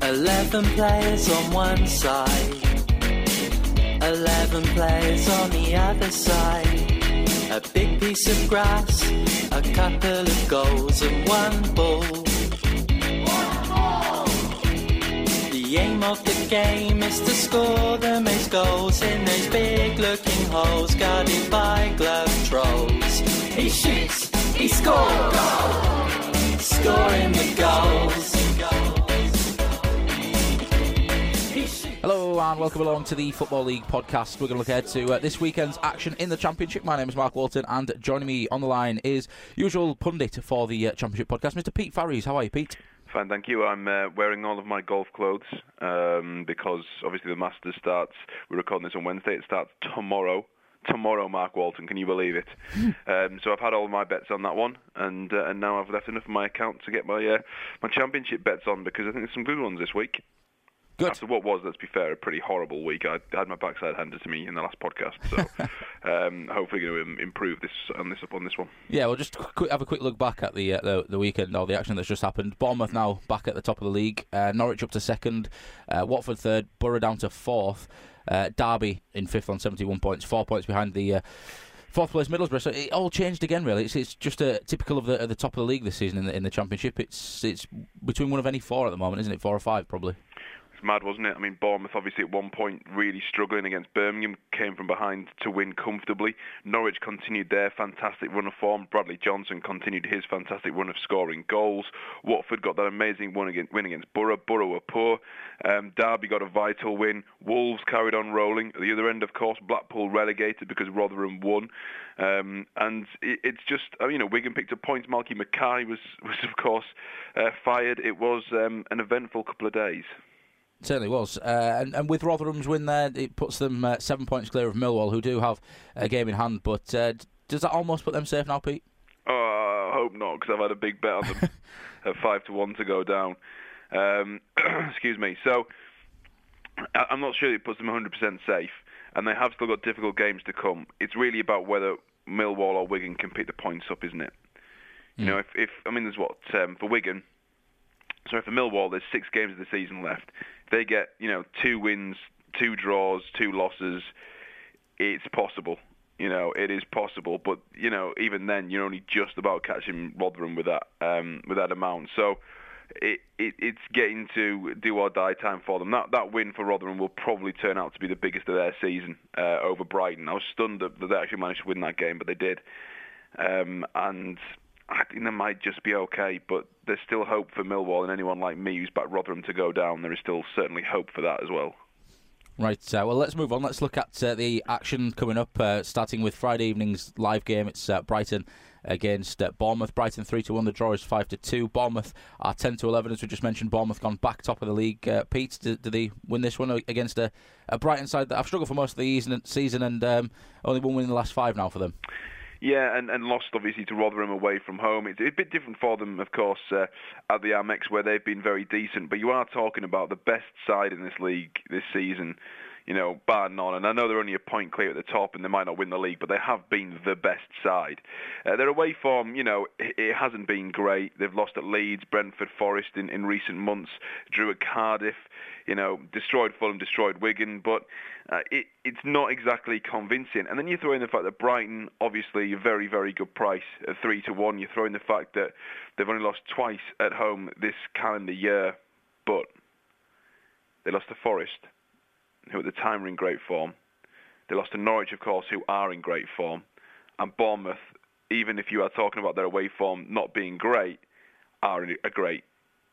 11 players on one side, 11 players on the other side. A big piece of grass, a couple of goals and one ball. The aim of the game is to score the most goals in those big looking holes guarded by glove trolls. He shoots, he scores, scoring the goals. Hello and welcome along to the Football League podcast. We're going to look ahead to this weekend's action in the Championship. My name is Mark Walton and joining me on the line is usual pundit for the Championship podcast, Mr. Pete Farries. How are you, Pete? Fine, thank you. I'm wearing all of my golf clothes because obviously the Masters starts, we're recording this on Wednesday, it starts tomorrow. Tomorrow, Mark Walton, can you believe it? So I've had all of my bets on that one, and now I've left enough of my account to get my Championship bets on, because I think there's some good ones this week. Good. After what was, let's be fair, a pretty horrible week. I had my backside handed to me in the last podcast, so hopefully going to improve on this one. Yeah, we'll just have a quick look back at the weekend, or the action that's just happened. Bournemouth now back at the top of the league, Norwich up to second, Watford third, Borough down to fourth, Derby in fifth on 71 points, 4 points behind the fourth place Middlesbrough. So it all changed again, really. It's just typical of the top of the league this season in the Championship. It's between one of any four at the moment, isn't it? 4 or 5 probably. Mad, wasn't it? I mean, Bournemouth obviously at one point really struggling against Birmingham, came from behind to win comfortably. Norwich continued their fantastic run of form. Bradley Johnson continued his fantastic run of scoring goals. Watford got that amazing win against Borough. Borough were poor. Derby got a vital win. Wolves carried on rolling. At the other end, of course, Blackpool relegated because Rotherham won. And it's just, Wigan picked up points. Malky Mackay was of course, fired. It was an eventful couple of days. Certainly was. And with Rotherham's win there, it puts them 7 points clear of Millwall, who do have a game in hand. But does that almost put them safe now, Pete? Oh, I hope not, because I've had a big bet on them at 5-1 to go down. Excuse me. So I'm not sure it puts them 100% safe, and they have still got difficult games to come. It's really about whether Millwall or Wigan can pick the points up, isn't it? You know, if there's what, for Wigan. So for Millwall, there's 6 games of the season left. If they get, 2 wins, 2 draws, 2 losses, it's possible. It is possible. But, even then, you're only just about catching Rotherham with that amount. So it's getting to do or die time for them. That win for Rotherham will probably turn out to be the biggest of their season over Brighton. I was stunned that they actually managed to win that game, but they did. And I think they might just be okay, but there's still hope for Millwall, and anyone like me who's backed Rotherham to go down, there is still certainly hope for that as well. Right, well, let's move on. Let's look at the action coming up, starting with Friday evening's live game. It's Brighton against Bournemouth. Brighton 3-1, the draw is 5-2. Bournemouth are 10-11, as we just mentioned. Bournemouth gone back top of the league. Pete, do they win this one against a Brighton side that have struggled for most of the season and only one win in the last 5 now for them? Yeah, and lost obviously to Rotherham away from home. It's a bit different for them, of course, at the Amex, where they've been very decent. But you are talking about the best side in this league this season, bar none. And I know they're only a point clear at the top, and they might not win the league, but they have been the best side. Their away form, it hasn't been great. They've lost at Leeds, Brentford, Forest in recent months, drew at Cardiff, destroyed Fulham, destroyed Wigan, but it's not exactly convincing. And then you throw in the fact that Brighton, obviously a very, very good price at 3-1. You throw in the fact that they've only lost twice at home this calendar year, but they lost to Forest, who at the time were in great form. They lost to Norwich, of course, who are in great form. And Bournemouth, even if you are talking about their away form not being great, are a great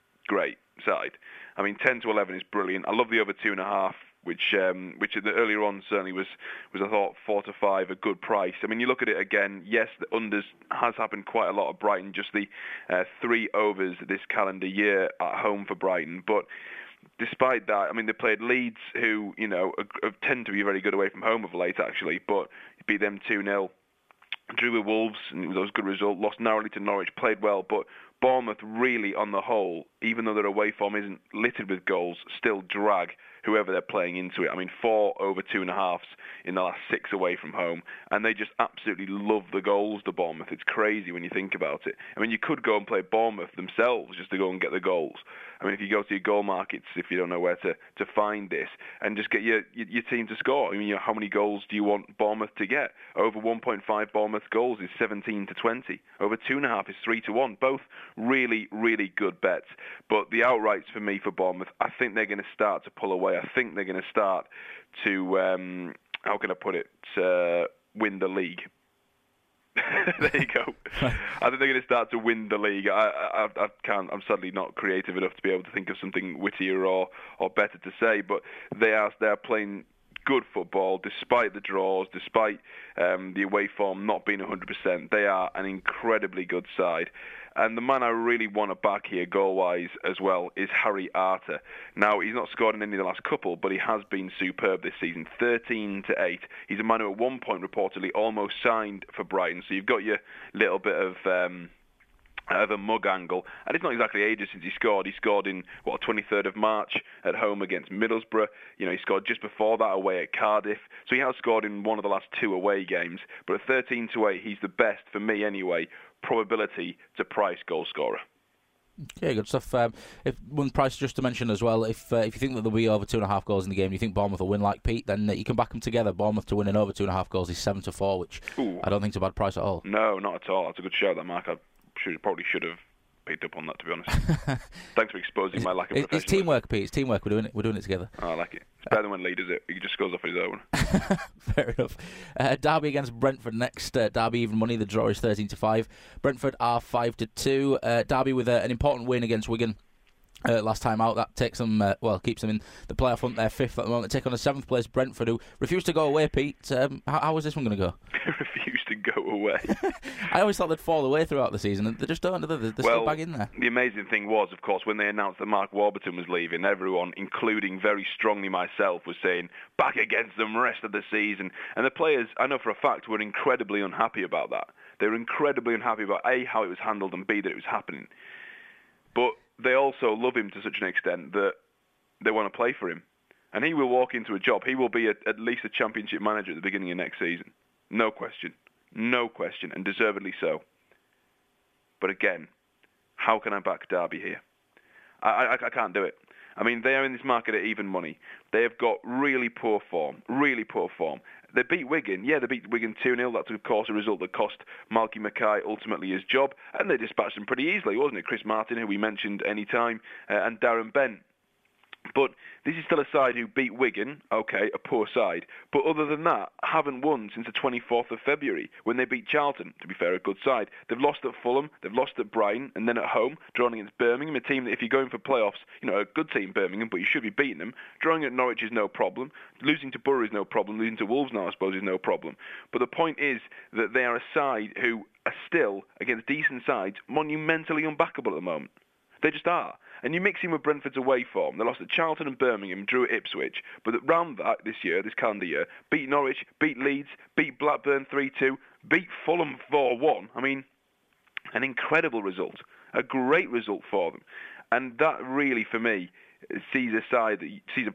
side. 10-11 is brilliant. I love the over 2.5, which earlier on certainly was I thought 4-5 a good price. You look at it again. Yes, the unders has happened quite a lot at Brighton. Just the 3 overs this calendar year at home for Brighton, but despite that, they played Leeds, who tend to be very good away from home of late, actually, but beat them 2-0. Drew with Wolves, and it was a good result. Lost narrowly to Norwich, played well, but Bournemouth really, on the whole, even though their away form isn't littered with goals, still drag whoever they're playing into it. I mean, 4 over 2.5s in the last 6 away from home, and they just absolutely love the goals, the Bournemouth. It's crazy when you think about it. I mean, you could go and play Bournemouth themselves just to go and get the goals. I mean, if you go to your goal markets, if you don't know where to find this, and just get your team to score. I mean, how many goals do you want Bournemouth to get? Over 1.5 Bournemouth goals is 17-20. Over 2.5 is 3-1. Both really, really good bets. But the outrights for me for Bournemouth, I think they're going to start to pull away. I think they're going to start to, how can I put it, win the league. There you go. I think they're going to start to win the league. I can't. I'm sadly not creative enough to be able to think of something wittier or better to say. But they are playing good football despite the draws, despite the away form not being 100%. They are an incredibly good side. And the man I really want to back here, goal-wise as well, is Harry Arter. Now, he's not scored in any of the last couple, but he has been superb this season, 13-8. He's a man who at one point reportedly almost signed for Brighton, so you've got your little bit of a mug angle. And it's not exactly ages since he scored. He scored in, 23rd of March at home against Middlesbrough. You know, he scored just before that away at Cardiff. So he has scored in one of the last 2 away games. But at 13-8, he's the best, for me anyway, probability to price goal scorer. Yeah, good stuff. If one price just to mention as well, if you think that there'll be over 2.5 goals in the game, you think Bournemouth will win like Pete, then you can back them together. Bournemouth to win in over 2.5 goals is 7-4, which I don't think is a bad price at all. No, not at all. That's a good shout, that Mark. I probably should have picked up on that, to be honest. Thanks for exposing my lack of professionalism. It's teamwork, Pete. It's teamwork. We're doing it together. I like it. It's better than when Lee does it. He just goes off his own. Fair enough. Derby against Brentford next. Derby even money. The draw is 13-5. Brentford are 5-2. Derby with an important win against Wigan last time out. That takes them, keeps them in the playoff hunt. They're 5th at the moment. They take on a 7th place Brentford, who refuse to go away, Pete. How is this one going to go? Refuse to go away. I always thought they'd fall away throughout the season, and they just don't. They're still back in there. The amazing thing was, of course, when they announced that Mark Warburton was leaving, everyone, including very strongly myself, was saying, back against them rest of the season. And the players, I know for a fact, were incredibly unhappy about that. They were incredibly unhappy about, A, how it was handled, and B, that it was happening. But they also love him to such an extent that they want to play for him. And he will walk into a job. He will be at least a championship manager at the beginning of next season. No question. No question, and deservedly so. But again, how can I back Derby here? I can't do it. I mean, they are in this market at even money. They have got really poor form. They beat Wigan. Yeah, they beat Wigan 2-0. That's, of course, a result that cost Malky Mackay ultimately his job. And they dispatched them pretty easily, wasn't it? Chris Martin, who we mentioned any time, and Darren Bent. But this is still a side who beat Wigan, okay, a poor side, but other than that, haven't won since the 24th of February when they beat Charlton, to be fair, a good side. They've lost at Fulham, they've lost at Brighton, and then at home, drawing against Birmingham, a team that if you're going for playoffs, you know, a good team, Birmingham, but you should be beating them. Drawing at Norwich is no problem. Losing to Borough is no problem. Losing to Wolves now, I suppose, is no problem. But the point is that they are a side who are still, against decent sides, monumentally unbackable at the moment. They just are. And you mix in with Brentford's away form. They lost at Charlton and Birmingham, drew at Ipswich. But around that, this calendar year, beat Norwich, beat Leeds, beat Blackburn 3-2, beat Fulham 4-1. I mean, an incredible result. A great result for them. And that really, for me, sees a side that sees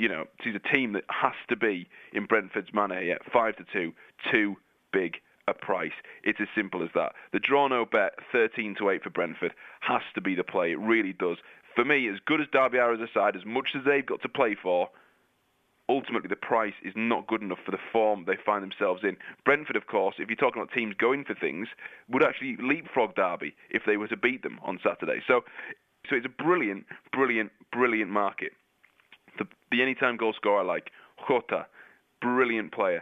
a team that has to be in Brentford's manner here. 5-2, too big a price. It's as simple as that. The draw no bet, 13-8 for Brentford, has to be the play. It really does. For me, as good as Derby are as a side, as much as they've got to play for, ultimately the price is not good enough for the form they find themselves in. Brentford, of course, if you're talking about teams going for things, would actually leapfrog Derby if they were to beat them on Saturday. So it's a brilliant, brilliant, brilliant market. The anytime goal scorer I like, Jota, brilliant player,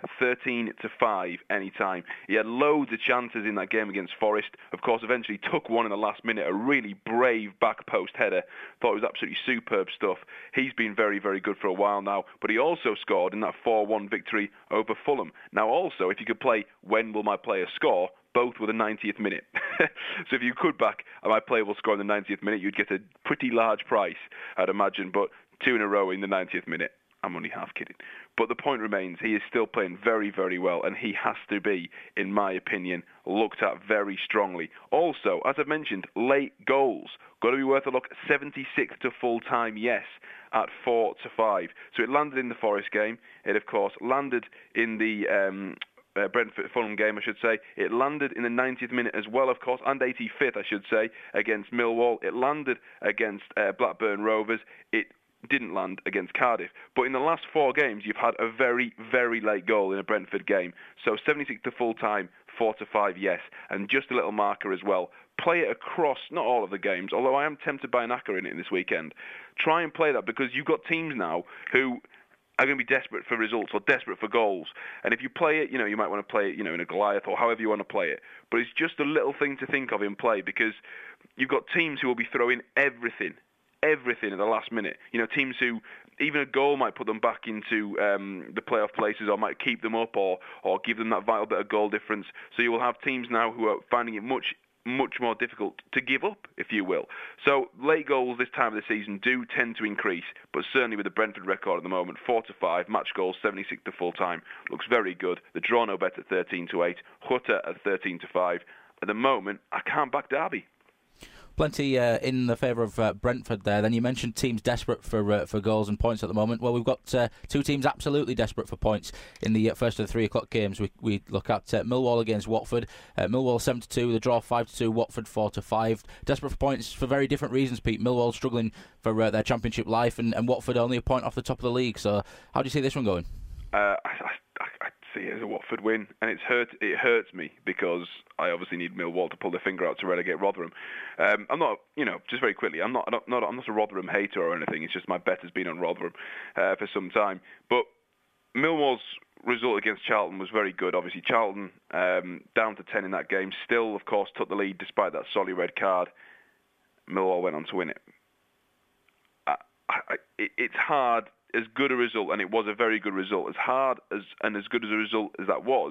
13-5 anytime. He had loads of chances in that game against Forest. Of course, eventually took one in the last minute, a really brave back post header. Thought it was absolutely superb stuff. He's been very, very good for a while now, but he also scored in that 4-1 victory over Fulham. Now also, if you could play when will my player score, both were the 90th minute. So if you could back my player will score in the 90th minute, you'd get a pretty large price, I'd imagine, but 2 in a row in the 90th minute. I'm only half kidding. But the point remains, he is still playing very, very well, and he has to be, in my opinion, looked at very strongly. Also, as I've mentioned, late goals. Got to be worth a look. 76 to full time, yes, at 4-5. So it landed in the Forest game. It, of course, landed in the Brentford-Fulham game, I should say. It landed in the 90th minute as well, of course, and 85th, I should say, against Millwall. It landed against Blackburn Rovers. It didn't land against Cardiff. But in the last 4 games, you've had a very, very late goal in a Brentford game. So 76 to full time, 4-5, yes. And just a little marker as well. Play it across, not all of the games, although I am tempted by an Acker in it this weekend. Try and play that, because you've got teams now who are going to be desperate for results or desperate for goals. And if you play it, you might want to play it, in a Goliath or however you want to play it. But it's just a little thing to think of in play, because you've got teams who will be throwing everything at the last minute. Teams who, even a goal might put them back into the playoff places, or might keep them up, or give them that vital bit of goal difference. So you will have teams now who are finding it much more difficult to give up, if you will. So late goals this time of the season do tend to increase, but certainly with the Brentford record at the moment, 4-5, match goals 76 to full time, looks very good. The draw no bet at 13-8, Hutter at 13-5. At the moment, I can't back Derby. Plenty in the favour of Brentford there. Then you mentioned teams desperate for goals and points at the moment. Well, we've got 2 teams absolutely desperate for points in the first of the 3 o'clock games. We look at Millwall against Watford. Millwall 7-2, the draw 5-2, Watford 4-5. Desperate for points for very different reasons, Pete. Millwall struggling for their championship life, and Watford only a point off the top of the league. So how do you see this one going? I see it as a Watford win, and it hurts me, because I obviously need Millwall to pull their finger out to relegate Rotherham. I'm not, just very quickly, I'm not a Rotherham hater or anything. It's just my bet has been on Rotherham for some time. But Millwall's result against Charlton was very good. Obviously, Charlton down to 10 in that game, still, of course, took the lead despite that sorry red card. Millwall went on to win it. It's hard. As good a result, and it was a very good result, as hard and as good as a result as that was,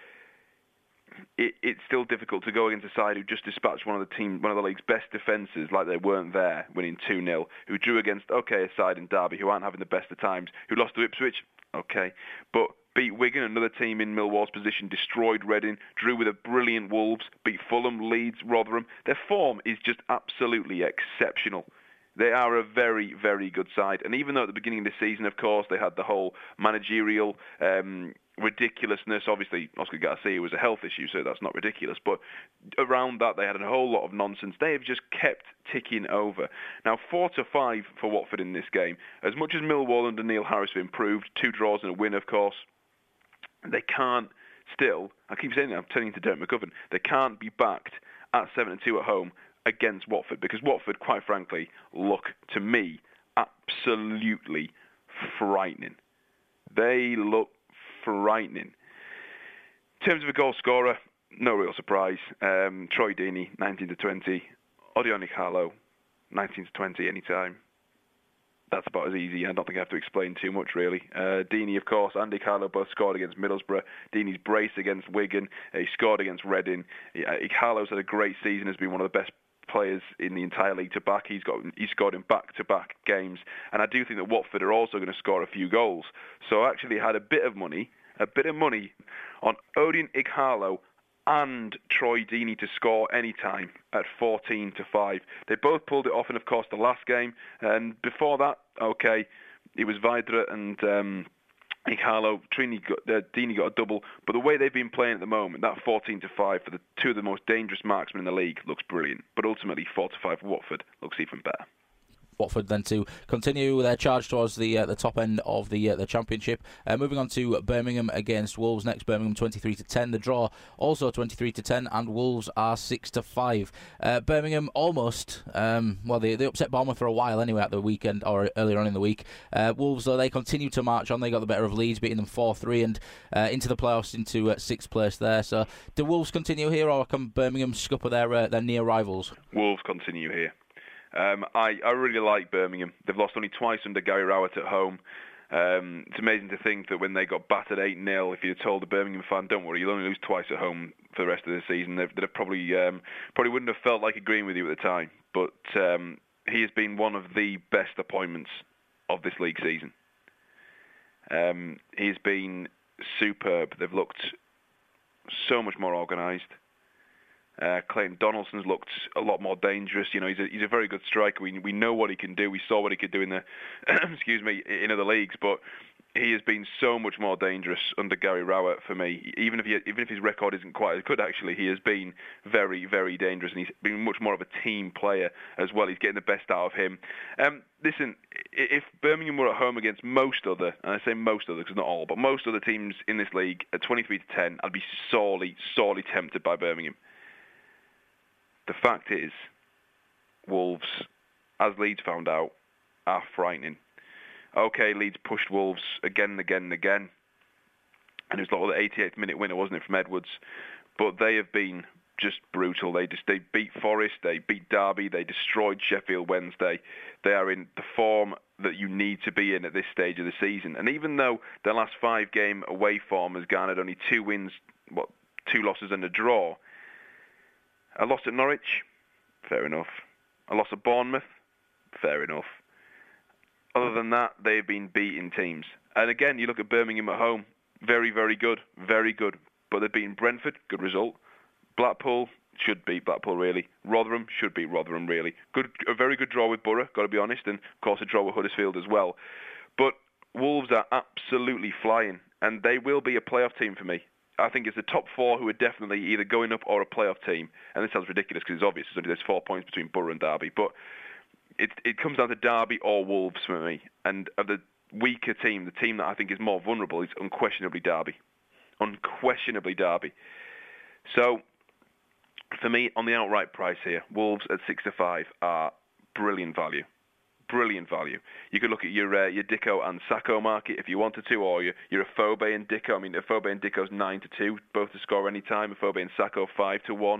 it's still difficult to go against a side who just dispatched one of the league's best defences like they weren't there, winning 2-0, who drew against, a side in Derby who aren't having the best of times, who lost to Ipswich, but beat Wigan, another team in Millwall's position, destroyed Reading, drew with a brilliant Wolves, beat Fulham, Leeds, Rotherham. Their form is just absolutely exceptional. They are a very, very good side. And even though at the beginning of the season, of course, they had the whole managerial ridiculousness. Obviously, Oscar Garcia was a health issue, so that's not ridiculous. But around that, they had a whole lot of nonsense. They have just kept ticking over. Now, 4-5 for Watford in this game. As much as Millwall under Neil Harris have improved, 2 draws and a win, of course, they can't still, I keep saying that, I'm turning to Derek McGovern, they can't be backed at 7-2 at home against Watford, because Watford, quite frankly, look, to me, absolutely frightening. They look frightening. In terms of a goal scorer, no real surprise. Troy Deeney, 19-20. Odion Ighalo, 19-20 anytime. That's about as easy. I don't think I have to explain too much, really. Deeney, of course, and Ighalo both scored against Middlesbrough. Deeney's brace against Wigan. He scored against Reading. Ighalo's had a great season, has been one of the best players in the entire league to back. He scored in back-to-back games, and I do think that Watford are also going to score a few goals. So I actually had a bit of money on Odion Ighalo and Troy Deeney to score any time at 14-5. They both pulled it off in, of course, the last game, and before that, it was Vydra and Ighalo. Deeney got a double, but the way they've been playing at the moment, that 14-5 for the 2 of the most dangerous marksmen in the league looks brilliant. But ultimately, 4-5 for Watford looks even better. Watford then to continue their charge towards the top end of the Championship. Moving on to Birmingham against Wolves next. Birmingham 23-10. The draw also 23-10, and Wolves are 6-5. Birmingham almost, they upset Bournemouth for a while anyway at the weekend or earlier on in the week. Wolves, though, they continue to march on. They got the better of Leeds, beating them 4-3 and into the playoffs, into 6th place there. So do Wolves continue here, or can Birmingham scupper their near rivals? Wolves continue here. I really like Birmingham. They've lost only twice under Gary Rowett at home. It's amazing to think that when they got battered 8-0, if you'd told a Birmingham fan, don't worry, you'll only lose twice at home for the rest of the season, they'd probably wouldn't have felt like agreeing with you at the time. But he has been one of the best appointments of this league season. He's been superb. They've looked so much more organised. Clayton Donaldson's looked a lot more dangerous. You know, he's a very good striker. We know what he can do. We saw what he could do in the in other leagues, but he has been so much more dangerous under Gary Rowett for me. Even if his record isn't quite as good, actually, he has been very, very dangerous, and he's been much more of a team player as well. He's getting the best out of him. Listen, if Birmingham were at home against most other, and I say most other because not all, but most other teams in this league at 23-10, I'd be sorely, sorely tempted by Birmingham. The fact is, Wolves, as Leeds found out, are frightening. Okay, Leeds pushed Wolves again and again and again. And it was like the 88th minute winner, wasn't it, from Edwards? But they have been just brutal. They beat Forest, they beat Derby, they destroyed Sheffield Wednesday. They are in the form that you need to be in at this stage of the season. And even though their last 5-game away form has garnered only 2 wins, 2 losses and a draw, a loss at Norwich, fair enough. A loss at Bournemouth, fair enough. Other than that, they've been beating teams. And again, you look at Birmingham at home, very, very good, very good. But they've beaten Brentford, good result. Blackpool should beat Blackpool, really. Rotherham should beat Rotherham, really. A very good draw with Borough, got to be honest, and of course a draw with Huddersfield as well. But Wolves are absolutely flying, and they will be a playoff team for me. I think it's the top 4 who are definitely either going up or a playoff team. And this sounds ridiculous because it's obvious there's 4 points between Borough and Derby, but it comes down to Derby or Wolves for me. And of the weaker team, the team that I think is more vulnerable is unquestionably Derby. Unquestionably Derby. So, for me, on the outright price here, Wolves at 6-5 are brilliant value. Brilliant value. You could look at your Dicko and Sacco market if you wanted to, or your Afobe and Dicko. I mean, Afobe and Dicko's 9-2, both to score any time. Afobe and Sacco 5-1.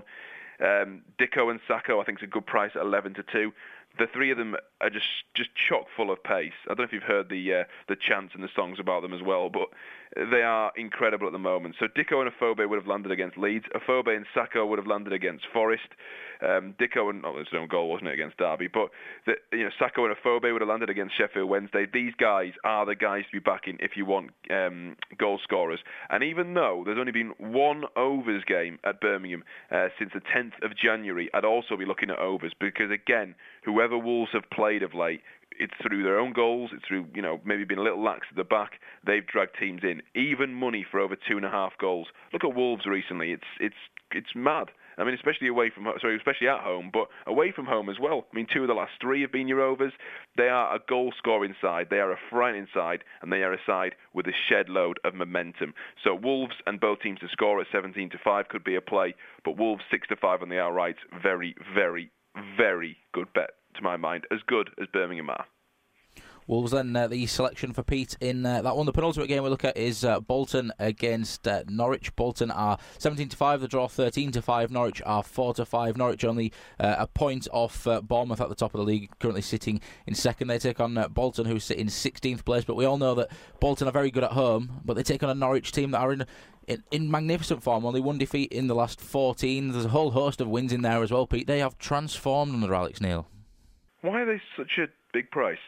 Dicko and Sacco, I think, is a good price at 11-2. The 3 of them are just chock full of pace. I don't know if you've heard the chants and the songs about them as well, but they are incredible at the moment. So Dicko and Afobe would have landed against Leeds. Afobe and Sacco would have landed against Forest. Dicko and it's their own goal, wasn't it, against Derby? But Sacco and Afobe would have landed against Sheffield Wednesday. These guys are the guys to be backing if you want goal scorers. And even though there's only been 1 overs game at Birmingham since the 10th of January, I'd also be looking at overs because, again, whoever Wolves have played of late, it's through their own goals, it's through, maybe being a little lax at the back, they've dragged teams in. Even money for over 2.5 goals. Look at Wolves recently, it's mad. I mean, especially at home, but away from home as well. I mean, 2 of the last 3 have been your overs. They are a goal-scoring side, they are a frightening side, and they are a side with a shed load of momentum. So Wolves and both teams to score at 17-5 could be a play, but Wolves 6-5 on the outright, very, very, very good bet to my mind, as good as Birmingham are. Wolves then, the selection for Pete in that one. The penultimate game we look at is Bolton against Norwich. Bolton are 17-5, the draw 13-5. Norwich are 4-5. Norwich only a point off Bournemouth at the top of the league, currently sitting in second. They take on Bolton, who sit in 16th place. But we all know that Bolton are very good at home, but they take on a Norwich team that are in magnificent form. Only 1 defeat in the last 14. There's a whole host of wins in there as well, Pete. They have transformed under Alex Neil. Why are they such a big price?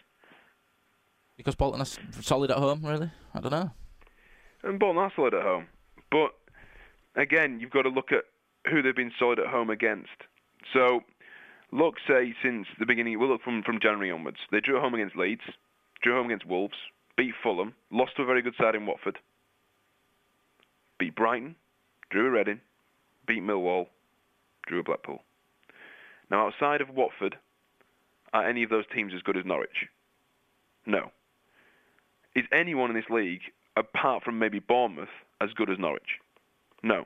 Because Bolton are solid at home, really? I don't know. And Bolton are solid at home. But, again, you've got to look at who they've been solid at home against. So, look, say, since the beginning, we'll look from January onwards. They drew at home against Leeds, drew at home against Wolves, beat Fulham, lost to a very good side in Watford, beat Brighton, drew at Reading, beat Millwall, drew at Blackpool. Now, outside of Watford, are any of those teams as good as Norwich? No. Is anyone in this league, apart from maybe Bournemouth, as good as Norwich? No.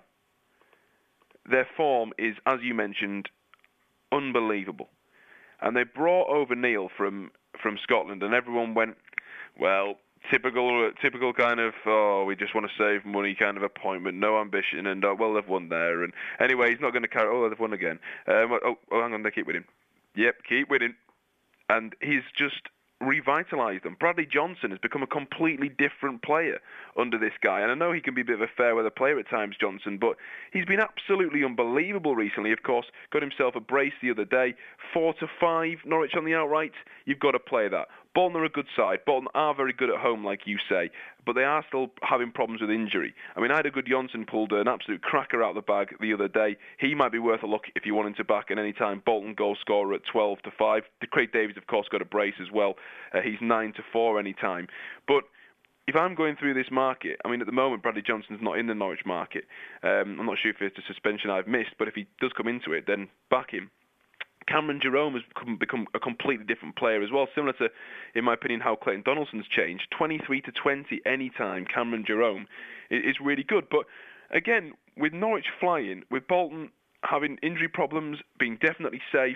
Their form is, as you mentioned, unbelievable. And they brought over Neil from Scotland, and everyone went, well, typical kind of, we just want to save money kind of appointment, no ambition, and, well, they've won there. And anyway, he's not going to carry, they've won again. Hang on, they keep winning. Yep, keep winning. And he's just revitalised them. Bradley Johnson has become a completely different player under this guy. And I know he can be a bit of a fair-weather player at times, Johnson, but he's been absolutely unbelievable recently. Of course, got himself a brace the other day. 4-5, Norwich on the outright. You've got to play that. Bolton are a good side. Bolton are very good at home, like you say, but they are still having problems with injury. I mean, Ida Gudjonsson pulled an absolute cracker out of the bag the other day. He might be worth a look if you want him to back at any time. Bolton goal scorer at 12-5. Craig Davies, of course, got a brace as well. He's 9-4 any time. But if I'm going through this market, I mean, at the moment, Bradley Johnson's not in the Norwich market. I'm not sure if it's a suspension I've missed, but if he does come into it, then back him. Cameron Jerome has become a completely different player as well, similar to, in my opinion, how Clayton Donaldson's changed. 23-20 any time, Cameron Jerome is really good. But again, with Norwich flying, with Bolton having injury problems, being definitely safe,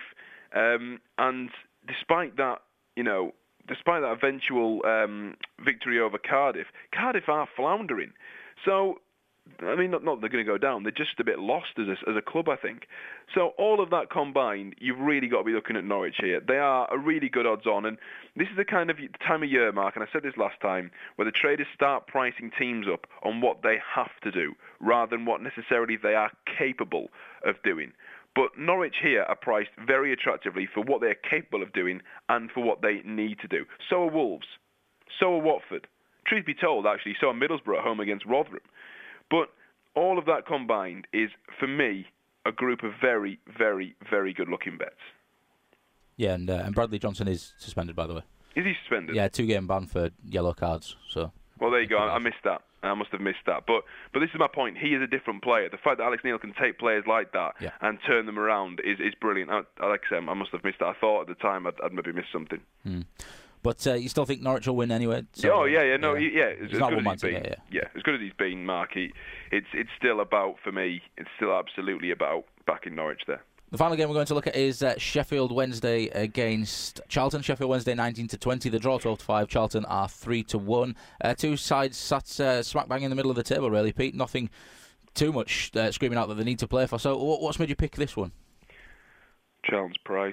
and despite that, despite that eventual victory over Cardiff are floundering. So, I mean, not they're going to go down. They're just a bit lost as a club, I think. So all of that combined, you've really got to be looking at Norwich here. They are a really good odds-on, and this is the kind of time of year, Mark, and I said this last time, where the traders start pricing teams up on what they have to do, rather than what necessarily they are capable of doing. But Norwich here are priced very attractively for what they are capable of doing and for what they need to do. So are Wolves. So are Watford. Truth be told, actually, so are Middlesbrough at home against Rotherham. But all of that combined is, for me, a group of very, very, very good-looking bets. Yeah, and Bradley Johnson is suspended, by the way. Is he suspended? Yeah, 2-game ban for yellow cards. So. Well, there you go. I missed that. I must have missed that. But this is my point. He is a different player. The fact that Alex Neil can take players like that and turn them around is brilliant. Like I said, I must have missed that. I thought at the time I'd maybe missed something. But you still think Norwich will win anyway? So, yeah. As good as he's been. As good as he's been, Mark. It's still about, for me, it's still absolutely about backing Norwich there. The final game we're going to look at is Sheffield Wednesday against Charlton. Sheffield Wednesday 19-20. The draw 12-5. Charlton are 3-1. Two sides sat smack bang in the middle of the table, really, Pete. Nothing too much screaming out that they need to play for. So what's made you pick this one? Charlton's price.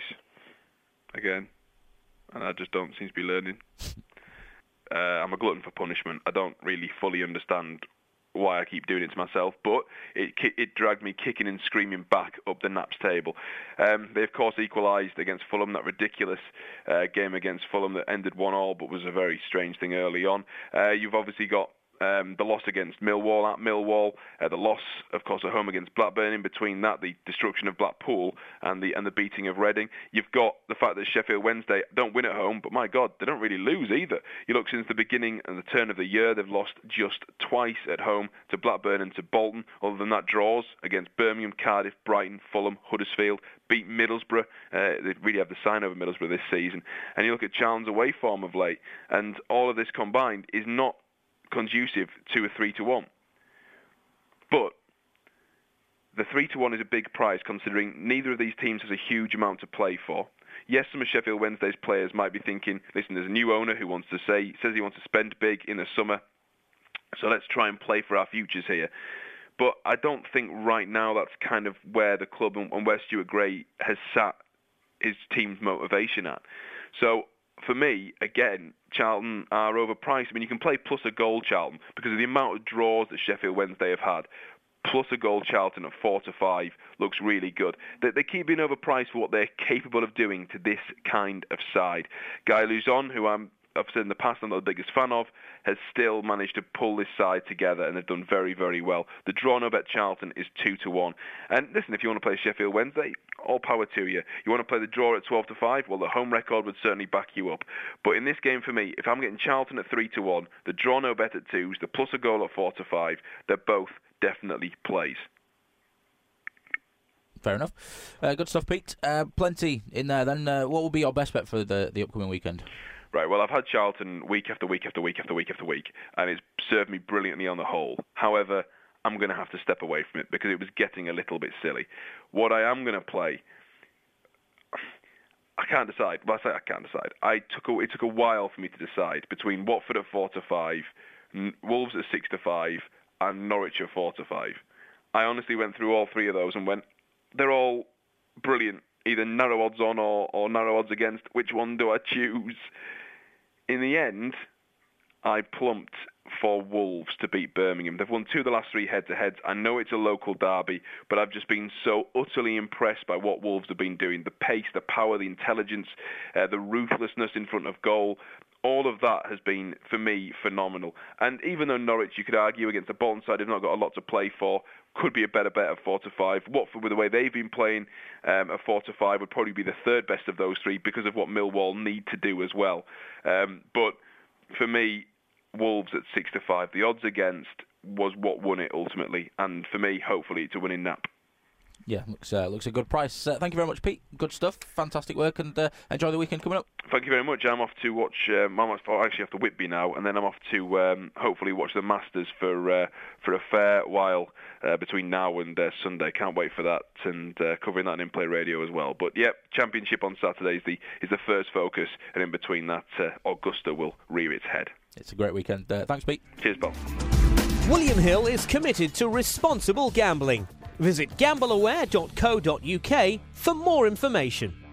Again. And I just don't seem to be learning. I'm a glutton for punishment. I don't really fully understand why I keep doing it to myself, but it dragged me kicking and screaming back up the Naps table. They, of course, equalised against Fulham, that ridiculous game against Fulham that ended 1-1, but was a very strange thing early on. You've obviously got the loss against Millwall at Millwall, the loss, of course, at home against Blackburn. In between that, the destruction of Blackpool and the beating of Reading. You've got the fact that Sheffield Wednesday don't win at home, but my God, they don't really lose either. You look, since the beginning and the turn of the year, they've lost just twice at home to Blackburn and to Bolton. Other than that, draws against Birmingham, Cardiff, Brighton, Fulham, Huddersfield, beat Middlesbrough. They really have the sign over Middlesbrough this season. And you look at Charlton's away form of late, and all of this combined is not conducive to a 3-1. But the 3-1 is a big price, considering neither of these teams has a huge amount to play for. Yes, some of Sheffield Wednesday's players might be thinking, listen, there's a new owner who says he wants to spend big in the summer, so let's try and play for our futures here. But I don't think right now that's kind of where the club and where Stuart Gray has sat his team's motivation at. So for me, again, Charlton are overpriced. I mean, you can play plus a goal Charlton because of the amount of draws that Sheffield Wednesday have had. Plus a goal Charlton at 4-5 looks really good. They keep being overpriced for what they're capable of doing to this kind of side. Guy Luzon, who I've said in the past I'm not the biggest fan of, has still managed to pull this side together, and they've done very, very well. The draw no bet Charlton is 2-1. And listen, if you want to play Sheffield Wednesday, all power to you. You want to play the draw at 12-5? Well, the home record would certainly back you up. But in this game, for me, if I'm getting Charlton at 3-1, the draw no bet at 2s, the plus a goal at 4-5, they're both definitely plays. Fair enough. Good stuff, Pete. Plenty in there then. What will be your best bet for the upcoming weekend? Right, well, I've had Charlton week after week after week after week after week, and it's served me brilliantly on the whole. However, I'm going to have to step away from it because it was getting a little bit silly. What I am going to play, I can't decide. Well, I say I can't decide. It took a while for me to decide between Watford at 4-5, Wolves at 6-5, and Norwich at 4-5. I honestly went through all three of those and went, they're all brilliant, either narrow odds on or narrow odds against. Which one do I choose? In the end, I plumped for Wolves to beat Birmingham. They've won 2 of the last 3 head-to-heads. I know it's a local derby, but I've just been so utterly impressed by what Wolves have been doing. The pace, the power, the intelligence, the ruthlessness in front of goal. All of that has been, for me, phenomenal. And even though Norwich, you could argue, against the Bolton side, have not got a lot to play for, could be a better bet of 4-5. Watford, with the way they've been playing, a 4-5 would probably be the third best of those 3 because of what Millwall need to do as well. But for me, Wolves at 6-5. The odds against was what won it ultimately, and for me, hopefully, it's a winning nap. Yeah, looks a good price. Thank you very much, Pete. Good stuff. Fantastic work, and enjoy the weekend coming up. Thank you very much. I'm off to watch. I'm actually off to Whitby now, and then I'm off to hopefully watch the Masters for a fair while between now and Sunday. Can't wait for that, and covering that on In-Play Radio as well. But yeah, Championship on Saturday is the first focus, and in between that, Augusta will rear its head. It's a great weekend. Thanks, Pete. Cheers, Bob. William Hill is committed to responsible gambling. Visit gambleaware.co.uk for more information.